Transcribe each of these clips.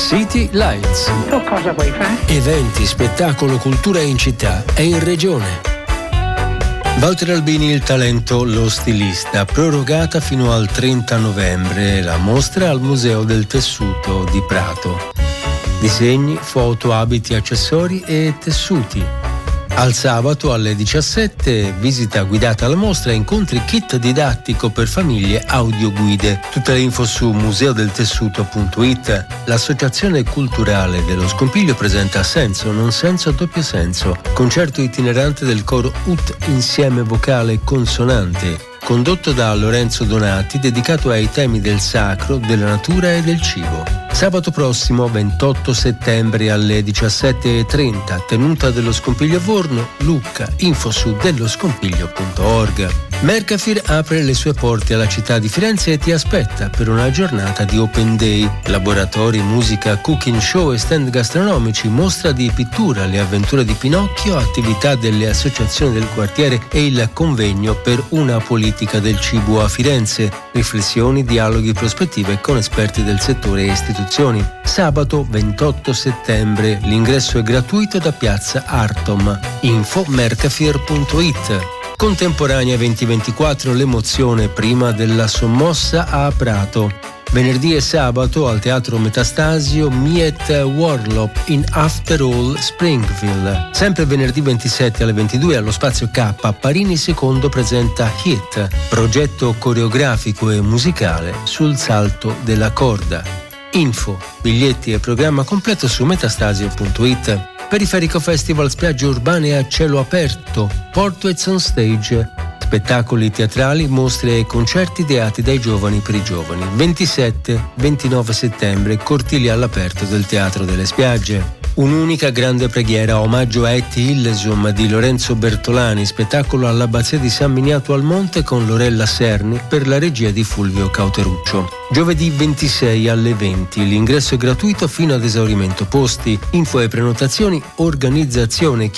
City Lights. Tu cosa vuoi fare? Eventi, spettacolo, cultura in città e in regione. Walter Albini, il talento, lo stilista, prorogata fino al 30 novembre la mostra al Museo del Tessuto di Prato. Disegni, foto, abiti, accessori e tessuti. Al sabato alle 17 visita guidata alla mostra, incontri kit didattico per famiglie, audioguide. Tutte le info su museodeltessuto.it. L'associazione culturale dello Scompiglio presenta Senso, non senso, doppio senso, concerto itinerante del coro UT insieme vocale e consonante, condotto da Lorenzo Donati, dedicato ai temi del sacro, della natura e del cibo. Sabato prossimo, 28 settembre alle 17:30, tenuta dello Scompiglio a Vorno, Lucca, info su delloscompiglio.org. Mercafir apre le sue porte alla città di Firenze e ti aspetta per una giornata di Open Day. Laboratori, musica, cooking show e stand gastronomici, mostra di pittura, le avventure di Pinocchio, attività delle associazioni del quartiere e il convegno per una politica del cibo a Firenze. Riflessioni, dialoghi, prospettive con esperti del settore e istituzioni. Sabato 28 settembre, l'ingresso è gratuito da piazza Artom. Info mercafir.it. Contemporanea 2024, l'emozione prima della sommossa a Prato. Venerdì e sabato al Teatro Metastasio Miet Warlop in After All Springville. Sempre venerdì 27 alle 22 allo Spazio K, Parini II presenta Hit, progetto coreografico e musicale sul salto della corda. Info, biglietti e programma completo su metastasio.it. Periferico Festival, spiagge urbane a cielo aperto, Portraits on Stage, spettacoli teatrali, mostre e concerti ideati dai giovani per i giovani. 27-29 settembre, cortili all'aperto del Teatro delle Spiagge. Un'unica grande preghiera, omaggio a Et Illesum di Lorenzo Bertolani, spettacolo all'Abbazia di San Miniato al Monte con Lorella Serni per la regia di Fulvio Cauteruccio. Giovedì 26 alle 20, l'ingresso è gratuito fino ad esaurimento posti. Info e prenotazioni organizzazione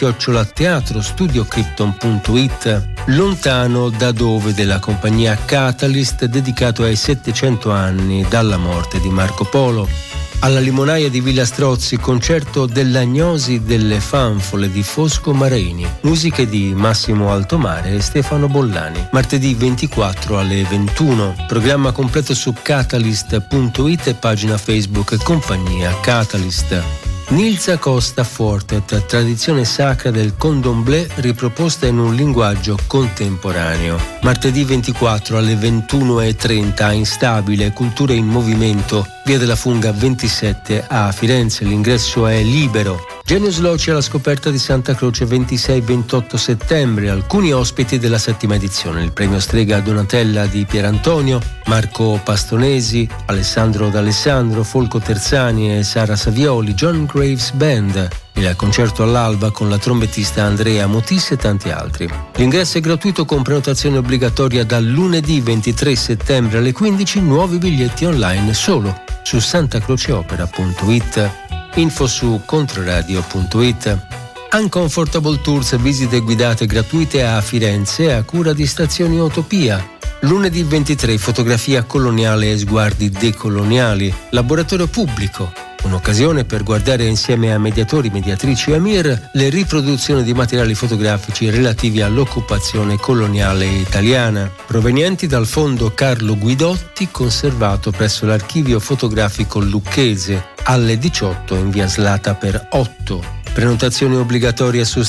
@teatrostudiocrypton.it. Lontano da dove della compagnia Catalyst, dedicato ai 700 anni dalla morte di Marco Polo. Alla Limonaia di Villa Strozzi, concerto dell'Agnosi delle Fanfole di Fosco Marini, musiche di Massimo Altomare e Stefano Bollani. Martedì 24 alle 21, programma completo su catalyst.it e pagina Facebook Compagnia Catalyst. Nilsa Costa Fortet, tradizione sacra del condomblé riproposta in un linguaggio contemporaneo. Martedì 24 alle 21:30, Instabile, cultura in movimento, via della Funga 27 a Firenze, l'ingresso è libero. Genius Loci alla scoperta di Santa Croce 26-28 settembre, alcuni ospiti della 7ª edizione, il premio Strega Donatella di Pierantonio, Marco Pastonesi, Alessandro D'Alessandro, Folco Terzani e Sara Savioli, John Graves Band, il concerto all'alba con la trombettista Andrea Motis e tanti altri. L'ingresso è gratuito con prenotazione obbligatoria dal lunedì 23 settembre alle 15, nuovi biglietti online solo su santacroceopera.it. Info su controradio.it. Uncomfortable Tours, visite guidate gratuite a Firenze a cura di Stazioni Utopia. Lunedì 23, fotografia coloniale e sguardi decoloniali. Laboratorio pubblico, un'occasione per guardare insieme a mediatori, mediatrici e Amir le riproduzioni di materiali fotografici relativi all'occupazione coloniale italiana, provenienti dal fondo Carlo Guidotti, conservato presso l'Archivio Fotografico Lucchese, alle 18 in via Slata per 8. Prenotazione obbligatoria su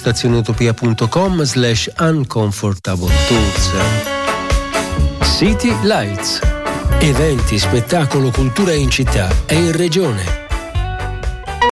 stazioneutopia.com/uncomfortable tours. City Lights. Eventi, spettacolo, cultura in città e in regione.